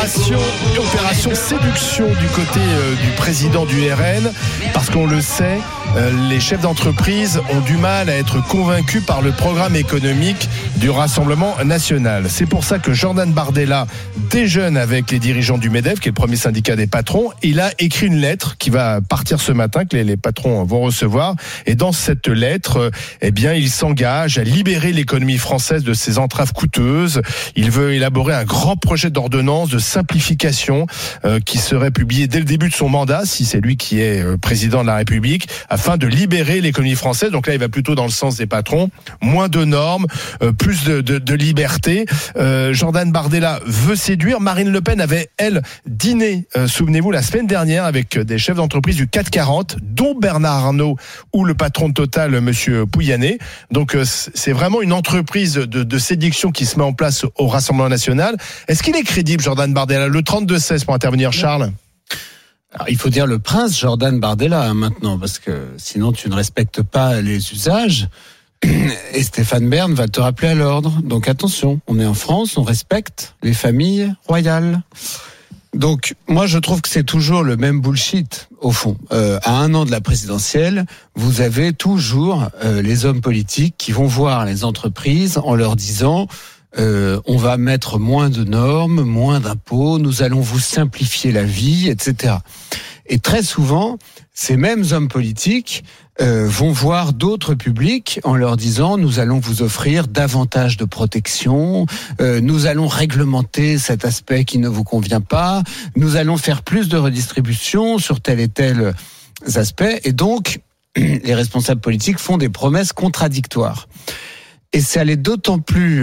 Opération séduction du côté du président du RN, parce qu'on le sait, les chefs d'entreprise ont du mal à être convaincus par le programme économique du Rassemblement national. C'est pour ça que Jordan Bardella déjeune avec les dirigeants du MEDEF, qui est le premier syndicat des patrons. Il a écrit une lettre qui va partir ce matin, que les patrons vont recevoir. Et dans cette lettre, il s'engage à libérer l'économie française de ses entraves coûteuses. Il veut élaborer un grand projet d'ordonnance de simplification qui serait publié dès le début de son mandat, si c'est lui qui est président de la République, afin de libérer l'économie française. Donc là, il va plutôt dans le sens des patrons. Moins de normes, plus de liberté. Jordan Bardella veut séduire. Marine Le Pen avait, elle, dîné, souvenez-vous, la semaine dernière avec des chefs d'entreprise du CAC 40, dont Bernard Arnault ou le patron de Total, monsieur Pouyanné. Donc c'est vraiment une entreprise de séduction qui se met en place au Rassemblement national. Est-ce qu'il est crédible, Jordan Bardella? Le 32-16 pour intervenir, Charles. Alors, il faut dire le prince Jordan Bardella maintenant, parce que sinon tu ne respectes pas les usages et Stéphane Bern va te rappeler à l'ordre. Donc attention, on est en France, on respecte les familles royales. Donc moi je trouve que c'est toujours le même bullshit au fond. À un an de la présidentielle, vous avez toujours les hommes politiques qui vont voir les entreprises en leur disant on va mettre moins de normes, moins d'impôts, nous allons vous simplifier la vie, etc. Et très souvent, ces mêmes hommes politiques vont voir d'autres publics en leur disant nous allons vous offrir davantage de protection, nous allons réglementer cet aspect qui ne vous convient pas, nous allons faire plus de redistribution sur tel et tel aspect. Et donc, les responsables politiques font des promesses contradictoires. Et c'est d'autant plus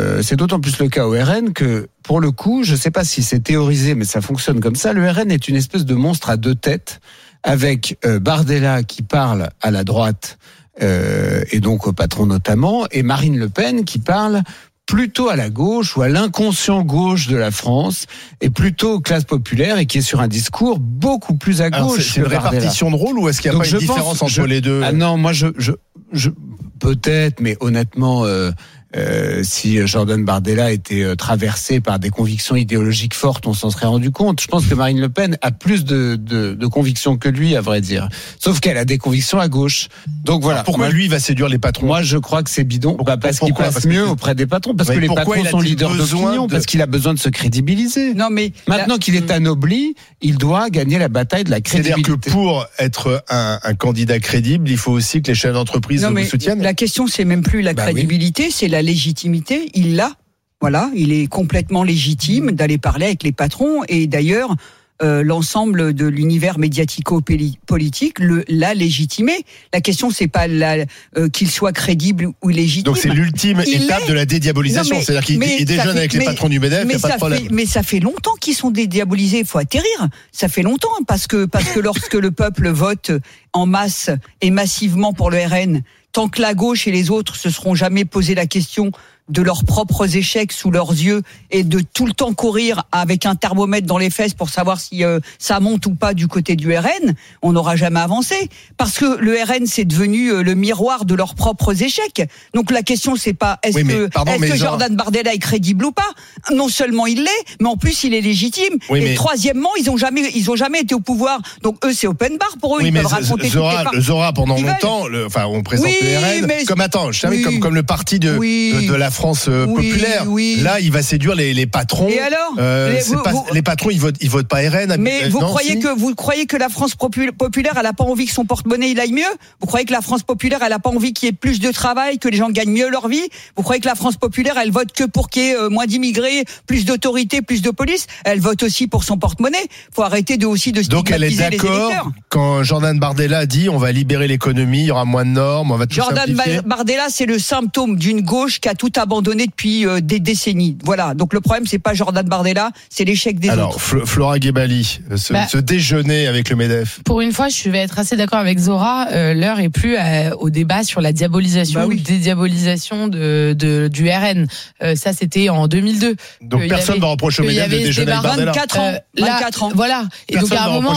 le cas au RN que, pour le coup, je ne sais pas si c'est théorisé, mais ça fonctionne comme ça. Le RN est une espèce de monstre à deux têtes, avec Bardella qui parle à la droite, et donc au patron notamment, et Marine Le Pen qui parle plutôt à la gauche ou à l'inconscient gauche de la France, et plutôt aux classes populaires, et qui est sur un discours beaucoup plus à gauche. Alors c'est une répartition de rôle, ou est-ce qu'il n'y a pas une différence entre les deux? Ah non, moi je peut-être, mais honnêtement, si Jordan Bardella était traversé par des convictions idéologiques fortes, on s'en serait rendu compte. Je pense que Marine Le Pen a plus de convictions que lui, à vrai dire. Sauf qu'elle a des convictions à gauche. Donc voilà. Alors pourquoi lui va séduire les patrons? Moi, je crois que c'est bidon. Parce qu'il passe mieux auprès des patrons. Parce que les patrons sont leaders d'opinion. Parce qu'il a besoin de se crédibiliser. Non, mais maintenant qu'il est anobli, il doit gagner la bataille de la crédibilité. C'est-à-dire que pour être un candidat crédible, il faut aussi que les chefs d'entreprise vous soutiennent. La question, c'est même plus la crédibilité, c'est la légitimité. Il l'a. Voilà, il est complètement légitime d'aller parler avec les patrons. Et d'ailleurs, l'ensemble de l'univers médiatico-politique l'a légitimé. La question, c'est pas qu'il soit crédible ou légitime. Donc c'est l'ultime étape de la dédiabolisation. C'est-à-dire qu'il déjeune avec les patrons du MEDEF, il n'y a pas de problème. Mais ça fait longtemps qu'ils sont dédiabolisés. Il faut atterrir. Ça fait longtemps, parce que lorsque le peuple vote en masse et massivement pour le RN, tant que la gauche et les autres se seront jamais posé la question de leurs propres échecs sous leurs yeux et de tout le temps courir avec un thermomètre dans les fesses pour savoir si ça monte ou pas du côté du RN, on n'aura jamais avancé. Parce que le RN, c'est devenu le miroir de leurs propres échecs. Donc la question, c'est pas est-ce que Jordan Bardella est crédible ou pas? Non seulement il l'est, mais en plus il est légitime. Et troisièmement, ils ont jamais été au pouvoir. Donc eux, c'est open bar pour eux. Ils peuvent raconter Zora, pendant longtemps, on présente le RN comme le parti de la France populaire. Là, il va séduire les patrons. Et alors les patrons, ils votent pas RN. Mais vous croyez que la France populaire, elle a pas envie que son porte-monnaie il aille mieux? Vous croyez que la France populaire, elle a pas envie qu'il y ait plus de travail, que les gens gagnent mieux leur vie? Vous croyez que la France populaire, elle vote que pour qu'il y ait moins d'immigrés, plus d'autorité, plus de police? Elle vote aussi pour son porte-monnaie. Faut arrêter de stigmatiser les électeurs. Donc elle est d'accord quand Jordan Bardella dit on va libérer l'économie, il y aura moins de normes, on va tout simplifier. Jordan Bardella, c'est le symptôme d'une gauche qui a tout abandonné depuis des décennies. Voilà. Donc le problème, c'est pas Jordan Bardella, c'est l'échec des autres. Alors, Flora Gebali, ce déjeuner avec le MEDEF. Pour une fois, je vais être assez d'accord avec Zora. L'heure est plus au débat sur la diabolisation ou dédiabolisation du RN. Ça, c'était en 2002. Donc personne ne va reprocher au MEDEF de déjeuner avec Bardella. 24 ans. Voilà. Et donc à un moment,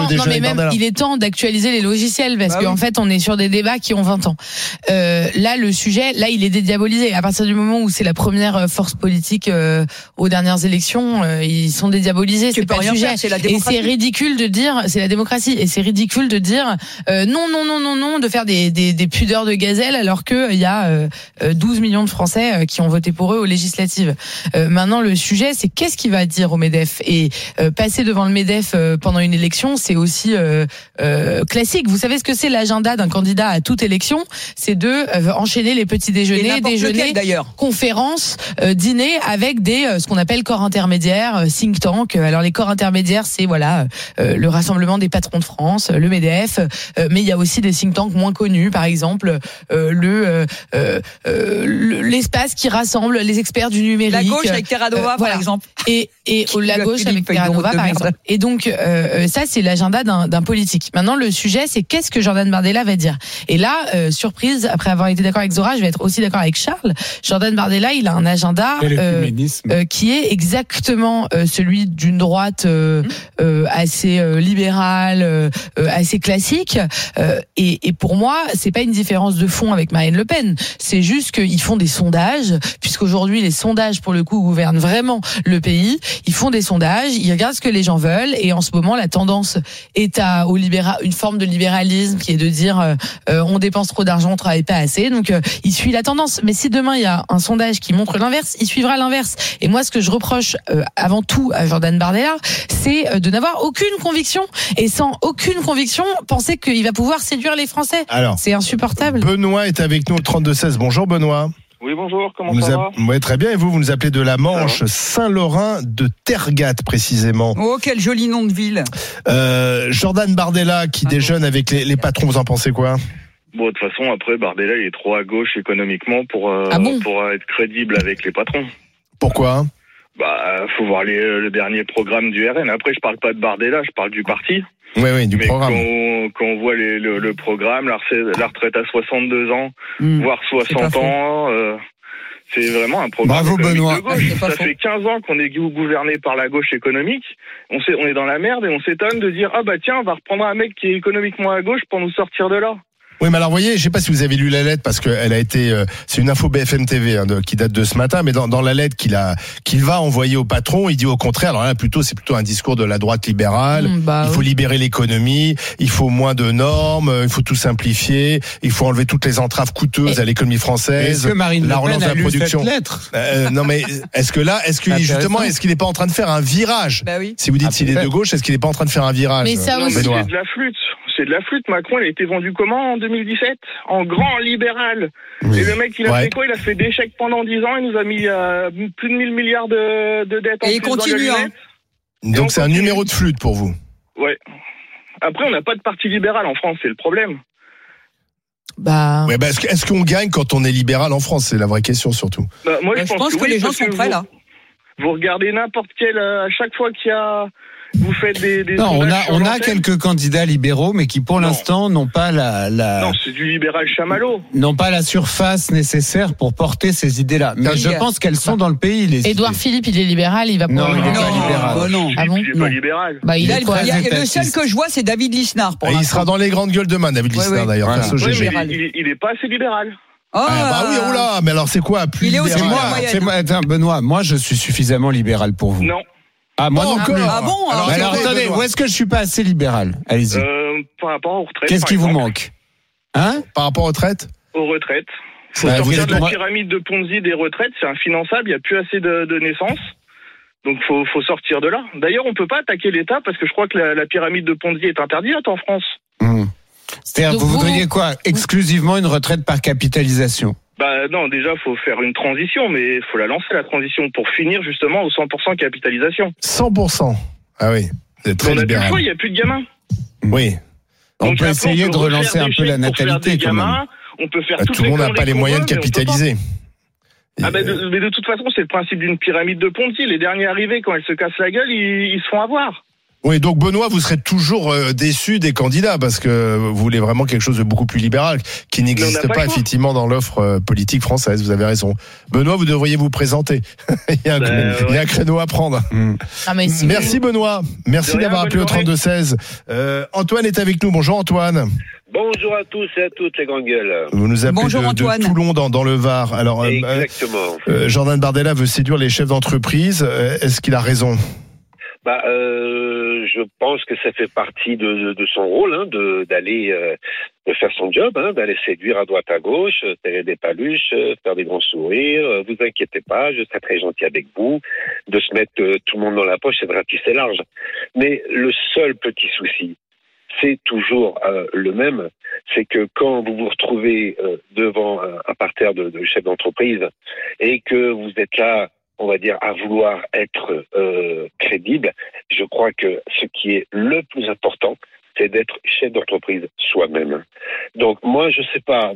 il est temps d'actualiser les logiciels parce qu'en fait, on est sur des débats qui ont 20 ans. Là, le sujet, il est dédiabolisé. À partir du moment où c'est la première force politique aux dernières élections, ils sont dédiabolisés. C'est pas le sujet. C'est la démocratie. Et c'est ridicule de dire, c'est la démocratie, et c'est ridicule de dire non, de faire des pudeurs de gazelle alors que il y a 12 millions de Français qui ont voté pour eux aux législatives. Maintenant, le sujet, c'est qu'est-ce qu'il va dire au MEDEF, et passer devant le MEDEF pendant une élection, c'est aussi classique. Vous savez ce que c'est l'agenda d'un candidat à toute élection? C'est de enchaîner les petits déjeuners, conférences, dîners avec ce qu'on appelle corps intermédiaires, think tank. Alors les corps intermédiaires, c'est le Rassemblement des patrons de France, le MEDEF, mais il y a aussi des think tanks moins connus, par exemple l'espace qui rassemble les experts du numérique. La gauche avec Terranova, par exemple. Et la gauche avec Terranova, par exemple. Et donc ça, c'est l'agenda d'un politique. Maintenant, le sujet, c'est qu'est-ce que Jordan Bardella va dire. Et là, surprise, après avoir été d'accord avec Zora, je vais être aussi d'accord avec Charles. Jordan Bardella, il a un agenda qui est exactement celui d'une droite assez libérale, assez classique. Et pour moi, c'est pas une différence de fond avec Marine Le Pen. C'est juste qu'ils font des sondages, puisqu'aujourd'hui les sondages pour le coup gouvernent vraiment le pays. Ils font des sondages, ils regardent ce que les gens veulent, et en ce moment la tendance est une forme de libéralisme qui est de dire on dépense trop d'argent, on travaille pas assez. Donc il suit la tendance. Mais si demain il y a un sondage qui montre l'inverse, il suivra l'inverse. Et moi, ce que je reproche avant tout à Jordan Bardella, c'est de n'avoir aucune conviction, et sans aucune conviction, penser qu'il va pouvoir séduire les Français. Alors, c'est insupportable. Benoît est avec nous au 32-16. Bonjour Benoît. Oui, bonjour, comment ça va ? Oui, très bien, et vous nous appelez de la Manche, Saint-Laurent de Tergat précisément. Oh, quel joli nom de ville. Jordan Bardella qui déjeune avec les patrons, vous en pensez quoi ? Bon, de toute façon, après, Bardella, il est trop à gauche économiquement pour être crédible avec les patrons. Pourquoi ? Faut voir le dernier programme du RN. Après, je parle pas de Bardella, je parle du parti. Oui, du programme. Quand on voit le programme, la retraite à 62 ans, voire 60 ans, c'est vraiment un programme. Bravo Benoît. De gauche. Ça fait 15 ans qu'on est gouverné par la gauche économique. On est dans la merde et on s'étonne de dire tiens, on va reprendre un mec qui est économiquement à gauche pour nous sortir de là. Oui, mais alors, vous voyez, je sais pas si vous avez lu la lettre, parce que elle a été, c'est une info BFM TV, qui date de ce matin, mais dans la lettre qu'il va envoyer au patron, il dit au contraire, alors là, c'est plutôt un discours de la droite libérale. Il faut libérer l'économie, il faut moins de normes, il faut tout simplifier, il faut enlever toutes les entraves coûteuses à l'économie française. Est-ce que Marine Le Pen a lu cette lettre? Non, mais est-ce qu'il n'est pas en train de faire un virage? Oui. Si vous dites s'il est de gauche, est-ce qu'il n'est pas en train de faire un virage? Mais ça aussi, c'est de la flûte. C'est de la flûte. Macron, il a été vendu comment en 2017 ? En grand libéral. Oui. Et le mec, il a fait quoi ? Il a fait des chèques pendant 10 ans. Il nous a mis plus de 1000 milliards de dettes. Et il continue. Donc c'est un numéro de flûte pour vous. Ouais. Après, on n'a pas de parti libéral en France, c'est le problème. Est-ce qu'on gagne quand on est libéral en France ? C'est la vraie question surtout. Moi, je pense que les gens sont prêts là. Vous regardez n'importe quel... à chaque fois qu'il y a... Vous faites des non, on a quelques candidats libéraux, mais qui pour l'instant n'ont pas Non, c'est du libéral chamallow. N'ont pas la surface nécessaire pour porter ces idées-là. Mais je pense qu'elles sont dans le pays. Édouard Philippe, il est libéral, il va Non, il n'est pas libéral. Non. Ah bon ? Il n'est pas libéral. Le seul que je vois, c'est David Lisnard. Il sera dans les grandes gueules demain, David Lisnard d'ailleurs. Voilà. Il n'est pas assez libéral. Mais alors c'est quoi plus libéral ? Attends, Benoît, moi je suis suffisamment libéral pour vous. Non. Moi non plus. Ah bon ? Alors attendez, où est-ce que je suis pas assez libéral ? Allez-y. Par rapport aux retraites. Qu'est-ce qui vous manque ? Par rapport aux retraites ? Aux retraites. Faut sortir de la pyramide de Ponzi des retraites, c'est infinançable, il n'y a plus assez de naissances. Donc faut sortir de là. D'ailleurs, on peut pas attaquer l'État parce que je crois que la pyramide de Ponzi est interdite en France. C'est-à-dire, vous voudriez quoi ? Exclusivement une retraite par capitalisation ? Non, déjà, faut faire une transition, mais il faut la lancer, la transition, pour finir justement au 100% capitalisation. 100%. Ah oui, c'est très libéral. Il n'y a plus de gamins. Oui. On peut essayer de relancer un peu la natalité quand même. On peut faire tout le monde n'a pas les moyens de capitaliser. Mais de toute façon, c'est le principe d'une pyramide de Ponzi. Les derniers arrivés, quand elles se cassent la gueule, ils se font avoir. Oui, donc Benoît, vous serez toujours déçu des candidats parce que vous voulez vraiment quelque chose de beaucoup plus libéral qui n'existe pas effectivement dans l'offre politique française. Vous avez raison. Benoît, vous devriez vous présenter. Il y a un créneau à prendre. Ah, mais merci Benoît. Merci d'avoir appelé au 32-16. Antoine est avec nous. Bonjour Antoine. Bonjour à tous et à toutes les grandes gueules. Vous nous appelez de Toulon dans le Var. Alors, exactement. Jordan Bardella veut séduire les chefs d'entreprise. Est-ce qu'il a raison ? Je pense que ça fait partie de son rôle, d'aller de faire son job, d'aller séduire à droite à gauche, serrer des paluches, faire des grands sourires. Vous inquiétez pas, je serai très gentil avec vous. De se mettre tout le monde dans la poche et de ratisser large. Mais le seul petit souci, c'est toujours le même, c'est que quand vous vous retrouvez devant un parterre de chefs d'entreprise et que vous êtes là, on va dire, à vouloir être crédible, je crois que ce qui est le plus important, c'est d'être chef d'entreprise soi-même. Donc moi, je sais pas,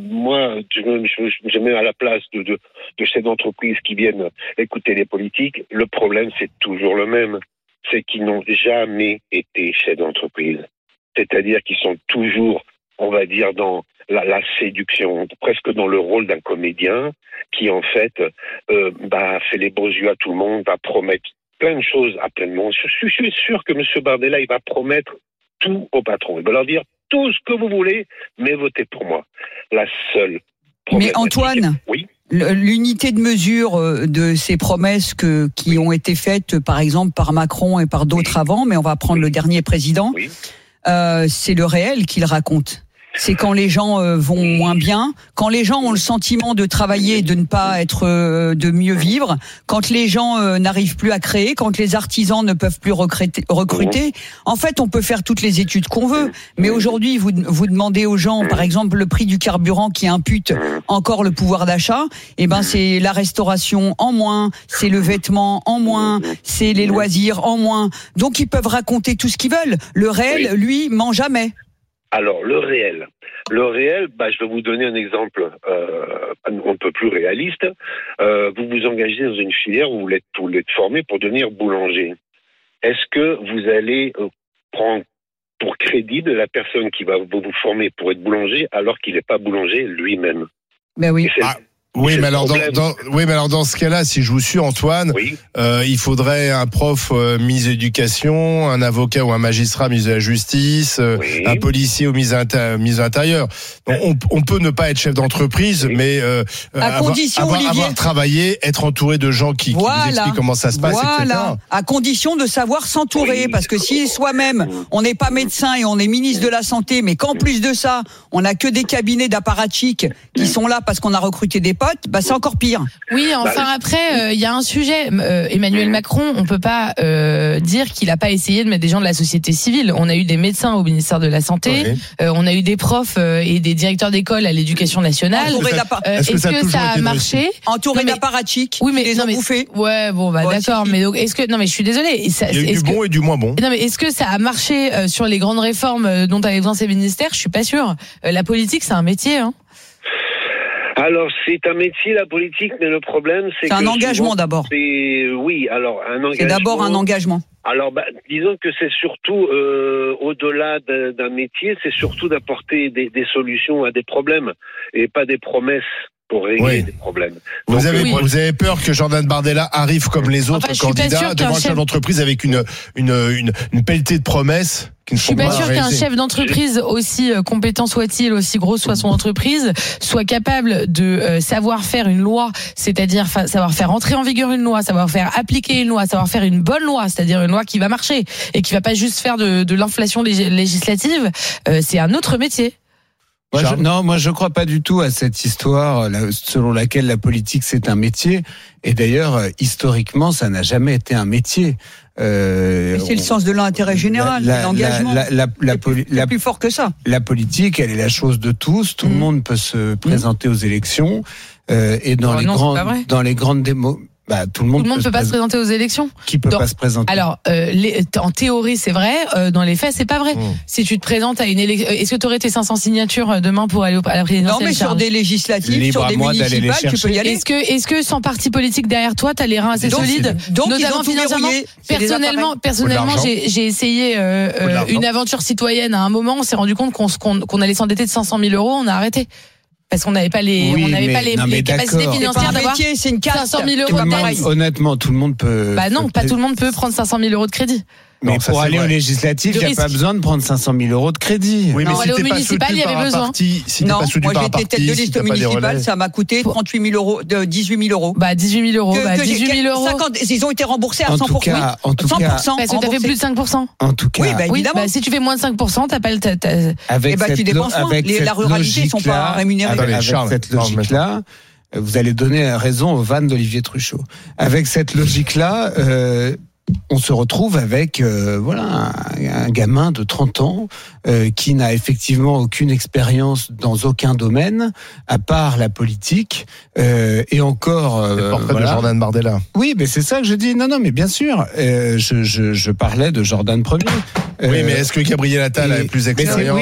je mets à la place de chefs d'entreprise qui viennent écouter les politiques. Le problème, c'est toujours le même, c'est qu'ils n'ont jamais été chefs d'entreprise. C'est-à-dire qu'ils sont toujours, on va dire, dans la séduction, presque dans le rôle d'un comédien qui, en fait, fait les beaux yeux à tout le monde, va promettre plein de choses à plein de monde. Je suis sûr que M. Bardella, il va promettre tout au patron. Il va leur dire tout ce que vous voulez, mais votez pour moi. La seule problématique. Mais Antoine, oui. L'unité de mesure de ces promesses qui ont été faites, par exemple, par Macron et par d'autres avant, mais on va prendre le dernier président, c'est le réel qu'il raconte. C'est quand les gens vont moins bien, quand les gens ont le sentiment de travailler et de ne pas être de mieux vivre, quand les gens n'arrivent plus à créer, quand les artisans ne peuvent plus recruter. En fait, on peut faire toutes les études qu'on veut, mais aujourd'hui, vous demandez aux gens, par exemple, le prix du carburant qui impute encore le pouvoir d'achat, c'est la restauration en moins, c'est le vêtement en moins, c'est les loisirs en moins. Donc, ils peuvent raconter tout ce qu'ils veulent. Le réel, lui, ment jamais. Alors, le réel, je vais vous donner un exemple un peu plus réaliste. Vous vous engagez dans une filière où vous voulez être formé pour devenir boulanger. Est-ce que vous allez prendre pour crédible la personne qui va vous former pour être boulanger alors qu'il n'est pas boulanger lui-même ? Ben oui. Oui, mais alors dans ce cas-là, si je vous suis, Antoine, il faudrait un prof ministre de l'Éducation, un avocat ou un magistrat ministre de la Justice, un policier ou ministre de l'Intérieur. On peut ne pas être chef d'entreprise, mais avoir travaillé, être entouré de gens qui vous expliquent comment ça se passe, etc. À condition de savoir s'entourer, parce que si soi-même on n'est pas médecin et on est ministre de la Santé, mais qu'en plus de ça, on n'a que des cabinets d'apparatchiks qui sont là parce qu'on a recruté des potes, c'est encore pire. Oui, enfin après, il y a un sujet. Emmanuel Macron, on peut pas dire qu'il a pas essayé de mettre des gens de la société civile. On a eu des médecins au ministère de la Santé, on a eu des profs et des directeurs d'école à l'éducation nationale. Est-ce que ça a marché ? Entouré d'apparatchiks. Oui, mais non, mais bouffé. Ouais, bon, d'accord. Mais donc, est-ce que je suis désolée. Il y a eu du bon et du moins bon. Non, mais est-ce que ça a marché sur les grandes réformes dont avaient besoin ces ministères ? Je suis pas sûre. La politique, c'est un métier. Alors, c'est un métier, la politique, mais le problème, c'est un engagement d'abord. Oui, alors, un engagement. C'est d'abord un engagement. Alors, disons que c'est surtout, au-delà d'un métier, c'est surtout d'apporter des solutions à des problèmes et pas des promesses pour régler des problèmes. Vous avez peur que Jordan Bardella arrive comme les autres candidats devant un chef d'entreprise avec une pelletée de promesses? Je suis pas sûr qu'un chef d'entreprise, aussi compétent soit-il, aussi gros soit son entreprise, soit capable de savoir faire une loi, c'est-à-dire savoir faire entrer en vigueur une loi, savoir faire appliquer une loi, savoir faire une bonne loi, c'est-à-dire une loi qui va marcher et qui va pas juste faire de l'inflation législative. C'est un autre métier. Moi je crois pas du tout à cette histoire selon laquelle la politique c'est un métier. Et d'ailleurs, historiquement, ça n'a jamais été un métier. Mais c'est le sens de l'intérêt général, l'engagement. C'est plus fort que ça. La politique, elle est la chose de tous. Tout le monde peut se présenter aux élections. Et dans les grandes démos. Tout le monde peut pas se présenter aux élections. Qui peut pas se présenter? Alors, en théorie, c'est vrai. Dans les faits, c'est pas vrai. Si tu te présentes à une élection, est-ce que tu aurais tes 500 signatures demain pour aller à la présidentielle? Non, mais sur des législatives, sur des municipales, tu peux y aller. Est-ce que sans parti politique derrière toi, t'as les reins assez solides? Donc, notamment financièrement. Personnellement, j'ai essayé une aventure citoyenne à un moment. On s'est rendu compte qu'on allait s'endetter de 500 000 €. On a arrêté. Parce qu'on n'avait pas les, capacités financières d'avoir 500 000 € de dette. Honnêtement, tout le monde peut. Pas tout le monde peut prendre 500 000 € de crédit. Mais pour aller aux législatives, il n'y a pas besoin de prendre 500 000 € de crédit. Oui, mais si t'es pas municipal, il y avait besoin. Non, moi j'étais tête de liste municipale, ça m'a coûté 38 000 €, 18 000 €. 18 000 €. 18 000 €. Ils ont été remboursés à 100%. En tout cas, parce que t'as fait plus de 5%. En tout cas. Oui, évidemment. Si tu fais moins de 5%, t'as pas le. Tu dépenses moins. La ruralité, ils sont pas rémunérés. Avec cette logique-là, vous allez donner raison aux vannes d'Olivier Truchot. Avec cette logique-là, on se retrouve avec un gamin de 30 ans qui n'a effectivement aucune expérience dans aucun domaine à part la politique et encore le portrait de Jordan Bardella. Oui, mais c'est ça que je dis. Non, mais bien sûr, je parlais de Jordan Premier. Oui, mais est-ce que Gabriel Attal a plus d'expérience?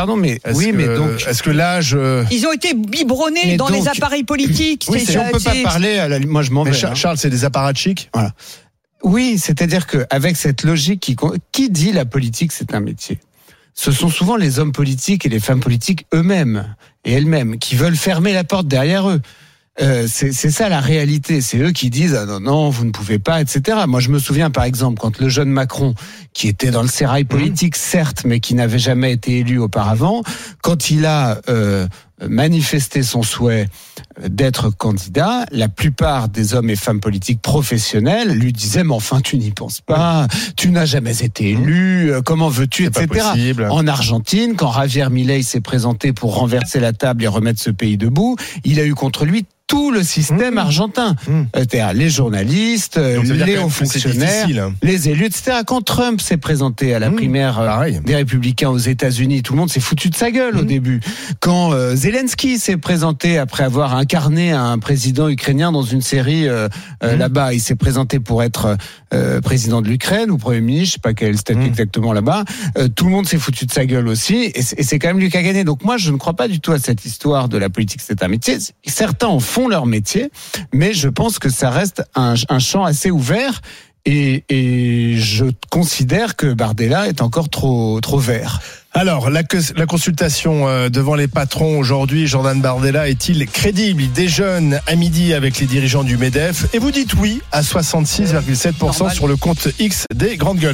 Donc est-ce que l'âge ils ont été biberonnés dans les appareils politiques. Oui, on peut pas parler. Moi, je m'en vais. Charles, c'est des apparatchiks. Voilà. Oui, c'est-à-dire que avec cette logique qui dit la politique c'est un métier. Ce sont souvent les hommes politiques et les femmes politiques eux-mêmes et elles-mêmes qui veulent fermer la porte derrière eux. C'est ça la réalité. C'est eux qui disent non, vous ne pouvez pas, etc. Moi, je me souviens par exemple quand le jeune Macron, qui était dans le sérail politique certes, mais qui n'avait jamais été élu auparavant, quand il a manifesté son souhait d'être candidat, la plupart des hommes et femmes politiques professionnels lui disaient mais enfin tu n'y penses pas, tu n'as jamais été élu, comment veux-tu, etc. En Argentine, quand Javier Milei s'est présenté pour renverser la table et remettre ce pays debout, il a eu contre lui tout le système argentin, c'est-à-dire les journalistes, les hauts fonctionnaires, les élus, etc. Quand Trump s'est présenté à la primaire des Républicains aux États-Unis, tout le monde s'est foutu de sa gueule au début. Quand Zelensky s'est présenté après avoir incarné un président ukrainien dans une série là-bas, il s'est présenté pour être président de l'Ukraine ou premier ministre, je sais pas quel statut exactement là-bas. Tout le monde s'est foutu de sa gueule aussi, et c'est quand même lui qui a gagné. Donc moi, je ne crois pas du tout à cette histoire de la politique, c'est un métier. Certains en font leur métier, mais je pense que ça reste un champ assez ouvert et je considère que Bardella est encore trop vert. Alors, la consultation devant les patrons aujourd'hui, Jordan Bardella est-il crédible? Il déjeune à midi avec les dirigeants du MEDEF et vous dites oui à 66,7% sur le compte X des Grandes Gueules.